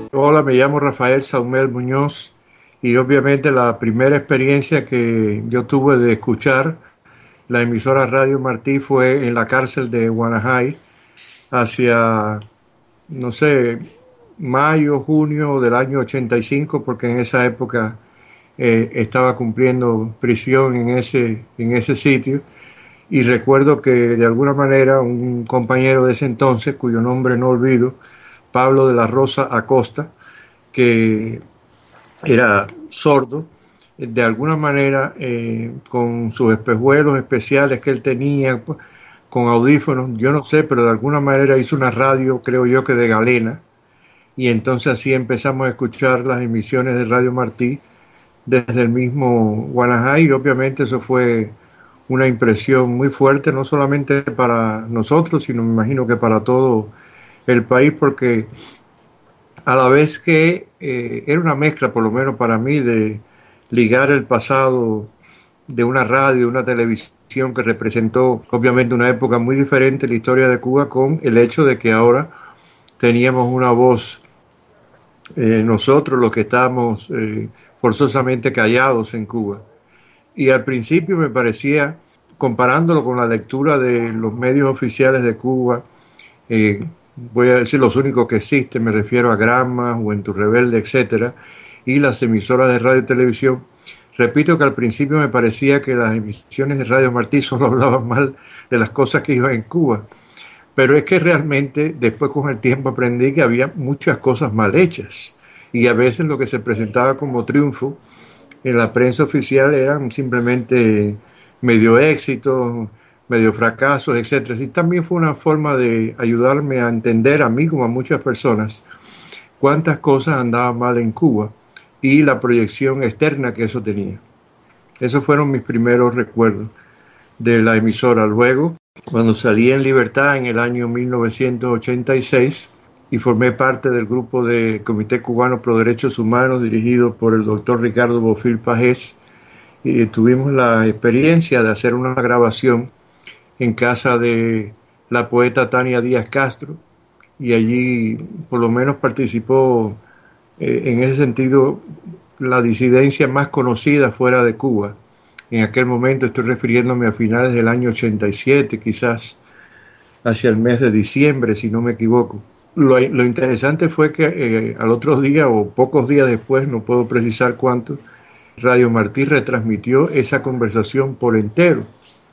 Hola, me llamo Rafael Saumel Muñoz y obviamente la primera experiencia que yo tuve de escuchar la emisora Radio Martí fue en la cárcel de Guanajay hacia, no sé, mayo, junio del año 85, porque en esa época estaba cumpliendo prisión en ese sitio. Y recuerdo que de alguna manera un compañero de ese entonces, cuyo nombre no olvido, Pablo de la Rosa Acosta, que era sordo, de alguna manera con sus espejuelos especiales que él tenía, con audífonos, yo no sé, pero de alguna manera hizo una radio, creo yo que de galena, y entonces así empezamos a escuchar las emisiones de Radio Martí desde el mismo Guanajay, y obviamente eso fue una impresión muy fuerte, no solamente para nosotros, sino me imagino que para todo el país, porque a la vez que era una mezcla, por lo menos para mí, de ligar el pasado de una radio, una televisión que representó obviamente una época muy diferente en la historia de Cuba, con el hecho de que ahora teníamos una voz, nosotros los que estábamos forzosamente callados en Cuba. Y al principio me parecía, comparándolo con la lectura de los medios oficiales de Cuba, voy a decir los únicos que existen, me refiero a Gramma, Juventud Rebelde, etcétera, y las emisoras de radio y televisión. Repito que al principio me parecía que las emisiones de Radio Martí solo hablaban mal de las cosas que iban en Cuba, pero es que realmente después con el tiempo aprendí que había muchas cosas mal hechas y a veces lo que se presentaba como triunfo en la prensa oficial eran simplemente medio éxitos, medio fracasos, etcétera. Y también fue una forma de ayudarme a entender a mí como a muchas personas cuántas cosas andaban mal en Cuba y la proyección externa que eso tenía. Esos fueron mis primeros recuerdos de la emisora. Luego, cuando salí en libertad en el año 1986 y formé parte del grupo de Comité Cubano Pro Derechos Humanos dirigido por el doctor Ricardo Bofill Pagés, y tuvimos la experiencia de hacer una grabación en casa de la poeta Tania Díaz Castro, y allí por lo menos participó en ese sentido la disidencia más conocida fuera de Cuba. En aquel momento estoy refiriéndome a finales del año 87, quizás hacia el mes de diciembre, si no me equivoco. Lo interesante fue que al otro día o pocos días después, no puedo precisar cuánto, Radio Martí retransmitió esa conversación por entero.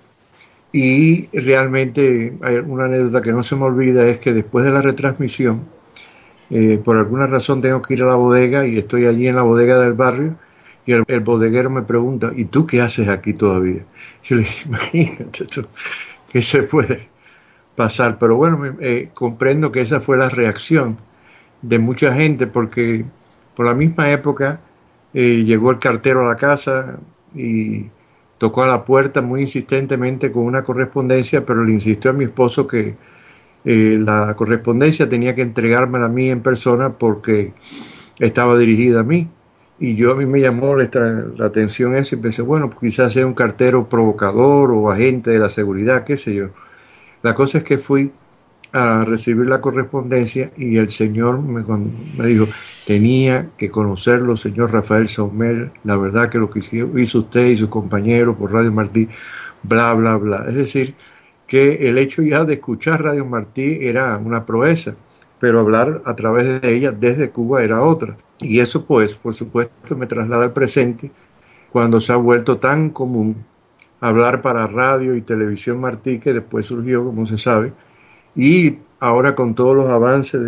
Y realmente hay una anécdota que no se me olvida, es que después de la retransmisión, por alguna razón tengo que ir a la bodega y estoy allí en la bodega del barrio y el bodeguero me pregunta, ¿y tú qué haces aquí todavía? Yo le dije, imagínate tú, ¿qué se puede pasar? Pero bueno, comprendo que esa fue la reacción de mucha gente porque por la misma época llegó el cartero a la casa y tocó a la puerta muy insistentemente con una correspondencia, pero le insistió a mi esposo que la correspondencia tenía que entregármela a mí en persona porque estaba dirigida a mí. Y yo a mí me llamó la atención eso y pensé, bueno, pues quizás sea un cartero provocador o agente de la seguridad, qué sé yo. La cosa es que fui a recibir la correspondencia y el señor cuando me dijo, tenía que conocerlo, señor Rafael Saumel, la verdad que lo que hizo usted y sus compañeros por Radio Martí, bla, bla, bla. Es decir, que el hecho ya de escuchar Radio Martí era una proeza, pero hablar a través de ella desde Cuba era otra. Y eso pues, por supuesto, me traslada al presente, cuando se ha vuelto tan común hablar para radio y televisión Martí, que después surgió, como se sabe, y ahora con todos los avances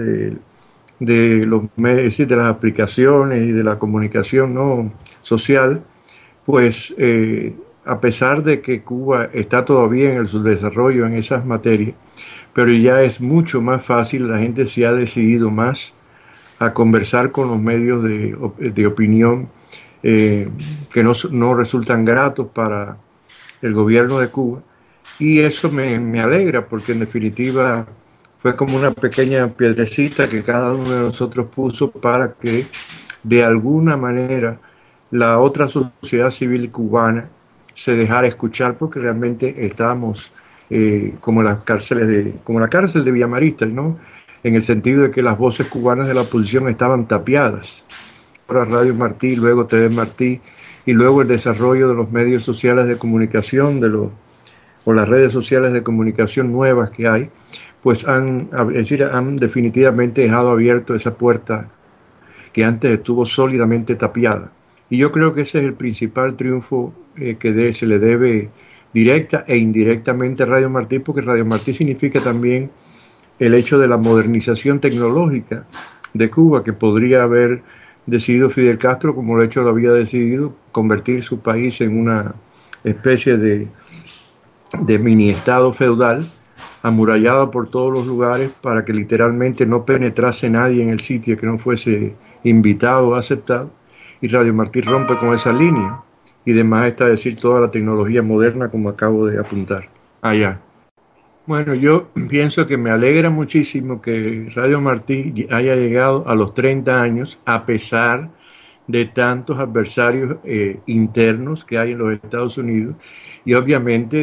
es decir, de las aplicaciones y de la comunicación no social, pues a pesar de que Cuba está todavía en el subdesarrollo en esas materias, pero ya es mucho más fácil, la gente se ha decidido más a conversar con los medios de opinión que no resultan gratos para el gobierno de Cuba. Y eso me alegra porque en definitiva fue como una pequeña piedrecita que cada uno de nosotros puso para que de alguna manera la otra sociedad civil cubana se dejara escuchar, porque realmente estábamos como las cárceles como la cárcel de Villamaristas, ¿no? en el sentido de que las voces cubanas de la oposición estaban tapiadas. Ahora Radio Martí, luego TV Martí, y luego el desarrollo de los medios sociales de comunicación, o las redes sociales de comunicación nuevas que hay, pues han definitivamente dejado abierto esa puerta que antes estuvo sólidamente tapiada. Y yo creo que ese es el principal triunfo se le debe directa e indirectamente a Radio Martí, porque Radio Martí significa también el hecho de la modernización tecnológica de Cuba, que podría haber decidido Fidel Castro, como de hecho lo había decidido, convertir su país en una especie de mini estado feudal, amurallado por todos los lugares para que literalmente no penetrase nadie en el sitio que no fuese invitado o aceptado. Y Radio Martí rompe con esa línea. Y demás está decir toda la tecnología moderna, como acabo de apuntar allá. Bueno, yo pienso que me alegra muchísimo que Radio Martí haya llegado a los 30 años, a pesar de tantos adversarios internos que hay en los Estados Unidos, y obviamente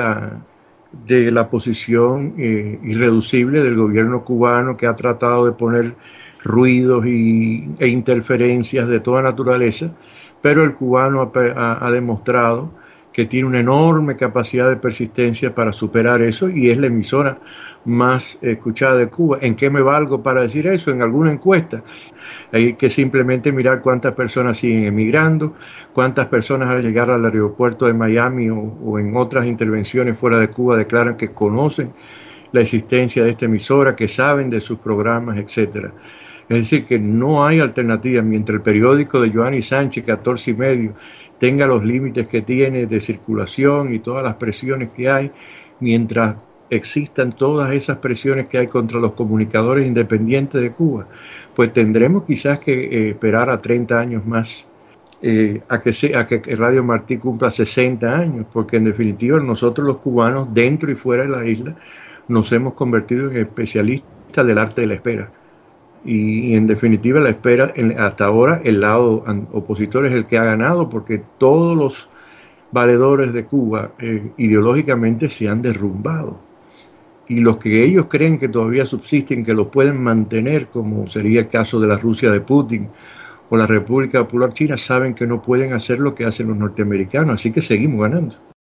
de la posición irreducible del gobierno cubano, que ha tratado de poner ruidos e interferencias de toda naturaleza, pero el cubano ha demostrado que tiene una enorme capacidad de persistencia para superar eso, y es la emisora más escuchada de Cuba. ¿En qué me valgo para decir eso? En alguna encuesta. Hay que simplemente mirar cuántas personas siguen emigrando, cuántas personas al llegar al aeropuerto de Miami o en otras intervenciones fuera de Cuba declaran que conocen la existencia de esta emisora, que saben de sus programas, etcétera. Es decir, que no hay alternativa. Mientras el periódico de Joanny Sánchez, 14 y medio, tenga los límites que tiene de circulación y todas las presiones que hay, mientras existan todas esas presiones que hay contra los comunicadores independientes de Cuba, pues tendremos quizás que esperar a 30 años más, a que Radio Martí cumpla 60 años, porque en definitiva nosotros los cubanos, dentro y fuera de la isla, nos hemos convertido en especialistas del arte de la espera. Y en definitiva la espera, hasta ahora el lado opositor es el que ha ganado, porque todos los valedores de Cuba ideológicamente se han derrumbado. Y los que ellos creen que todavía subsisten, que lo pueden mantener, como sería el caso de la Rusia de Putin o la República Popular China, saben que no pueden hacer lo que hacen los norteamericanos, así que seguimos ganando.